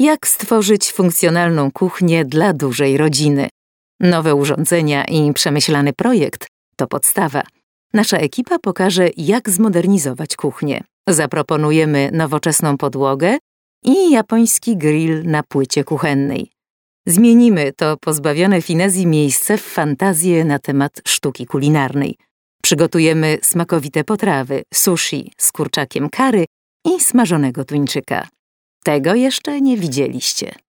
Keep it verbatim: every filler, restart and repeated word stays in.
Jak stworzyć funkcjonalną kuchnię dla dużej rodziny? Nowe urządzenia i przemyślany projekt to podstawa. Nasza ekipa pokaże, jak zmodernizować kuchnię. Zaproponujemy nowoczesną podłogę i japoński grill na płycie kuchennej. Zmienimy to pozbawione finezji miejsce w fantazję na temat sztuki kulinarnej. Przygotujemy smakowite potrawy, sushi z kurczakiem curry i smażonego tuńczyka. Tego jeszcze nie widzieliście.